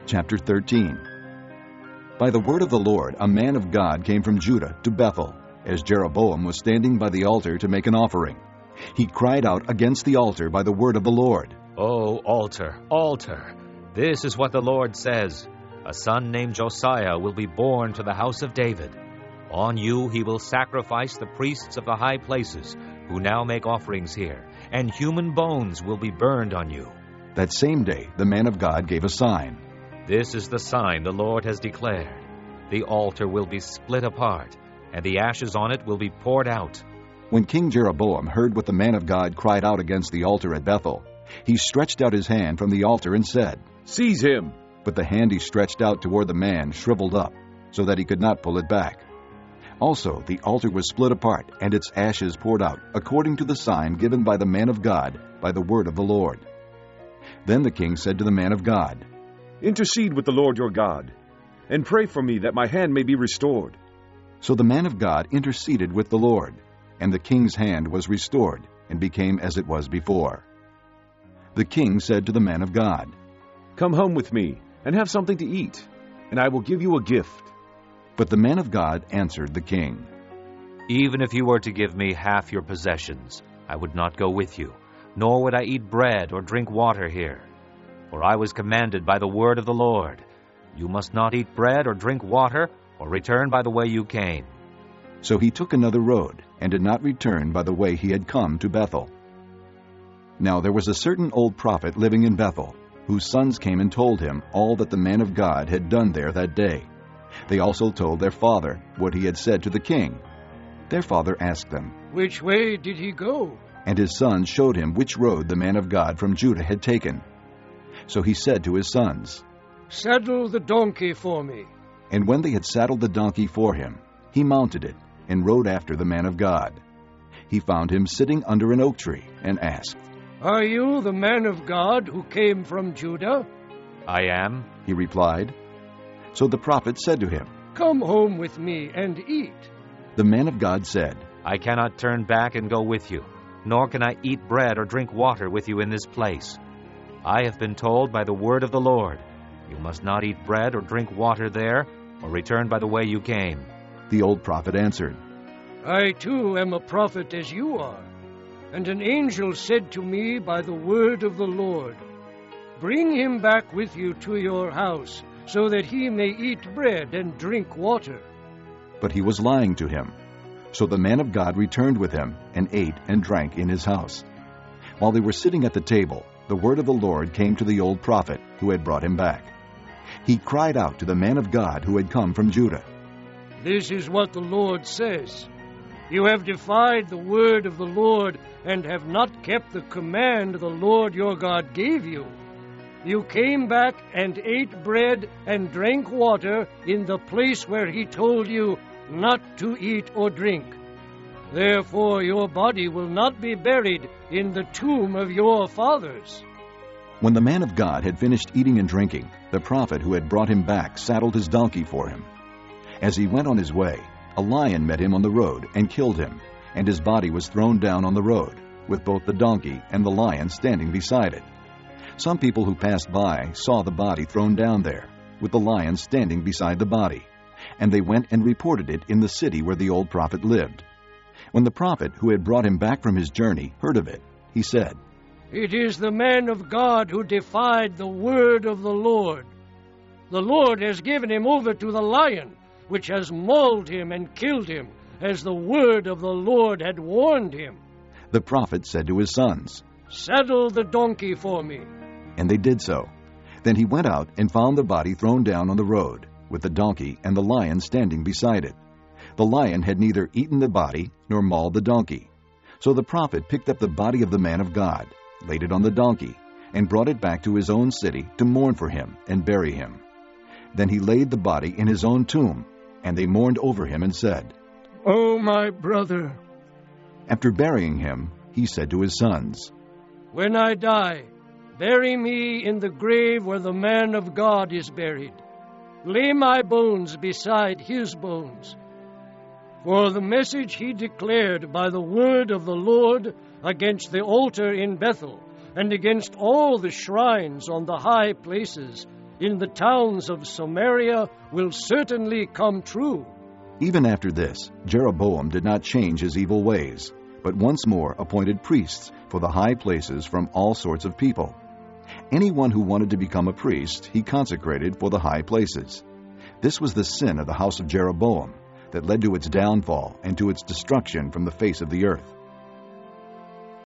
Chapter 13. By the word of the Lord, a man of God came from Judah to Bethel, as Jeroboam was standing by the altar to make an offering. He cried out against the altar by the word of the Lord. O altar, altar, this is what the Lord says. A son named Josiah will be born to the house of David. On you he will sacrifice the priests of the high places, who now make offerings here, and human bones will be burned on you. That same day the man of God gave a sign. This is the sign the Lord has declared. The altar will be split apart, and the ashes on it will be poured out. When King Jeroboam heard what the man of God cried out against the altar at Bethel, he stretched out his hand from the altar and said, "Seize him!" But the hand he stretched out toward the man shriveled up, so that he could not pull it back. Also the altar was split apart, and its ashes poured out, according to the sign given by the man of God by the word of the Lord. Then the king said to the man of God, "Intercede with the Lord your God, and pray for me that my hand may be restored." So the man of God interceded with the Lord, and the king's hand was restored, and became as it was before. The king said to the man of God, "Come home with me, and have something to eat, and I will give you a gift." But the man of God answered the king, Even if you were to give me half your possessions, I would not go with you, nor would I eat bread or drink water here. For I was commanded by the word of the Lord, you must not eat bread or drink water, or return by the way you came. So he took another road, and did not return by the way he had come to Bethel. Now there was a certain old prophet living in Bethel, whose sons came and told him all that the man of God had done there that day. They also told their father what he had said to the king. Their father asked them, "Which way did he go?" And his sons showed him which road the man of God from Judah had taken. So he said to his sons, "Saddle the donkey for me." And when they had saddled the donkey for him, he mounted it, and rode after the man of God. He found him sitting under an oak tree, and asked, "Are you the man of God who came from Judah?" I am. He replied. So the prophet said to him, "Come home with me and eat." The man of God said, I cannot turn back and go with you, nor can I eat bread or drink water with you in this place. I have been told by the word of the Lord, you must not eat bread or drink water there, or return by the way you came. The old prophet answered, "I too am a prophet as you are. And an angel said to me by the word of the Lord, Bring him back with you to your house, so that he may eat bread and drink water." But he was lying to him. So the man of God returned with him, and ate and drank in his house. While they were sitting at the table, the word of the Lord came to the old prophet who had brought him back. He cried out to the man of God who had come from Judah, "This is what the Lord says. You have defied the word of the Lord, and have not kept the command the Lord your God gave you. You came back and ate bread and drank water in the place where he told you not to eat or drink. Therefore your body will not be buried in the tomb of your fathers." When the man of God had finished eating and drinking, the prophet who had brought him back saddled his donkey for him. As he went on his way, a lion met him on the road and killed him, and his body was thrown down on the road, with both the donkey and the lion standing beside it. Some people who passed by saw the body thrown down there, with the lion standing beside the body, and they went and reported it in the city where the old prophet lived. When the prophet who had brought him back from his journey heard of it, he said, "It is the man of God who defied the word of the Lord. The Lord has given him over to the lion, which has mauled him and killed him, as the word of the Lord had warned him." The prophet said to his sons, "Saddle the donkey for me." And they did so. Then he went out and found the body thrown down on the road, with the donkey and the lion standing beside it. The lion had neither eaten the body nor mauled the donkey. So the prophet picked up the body of the man of God, laid it on the donkey, and brought it back to his own city to mourn for him and bury him. Then he laid the body in his own tomb, and they mourned over him and said, "Oh, my brother." After burying him, he said to his sons, "When I die, bury me in the grave where the man of God is buried. Lay my bones beside his bones. For the message he declared by the word of the Lord against the altar in Bethel, and against all the shrines on the high places, in the towns of Samaria will certainly come true." Even after this, Jeroboam did not change his evil ways, but once more appointed priests for the high places from all sorts of people. Anyone who wanted to become a priest, he consecrated for the high places. This was the sin of the house of Jeroboam that led to its downfall and to its destruction from the face of the earth.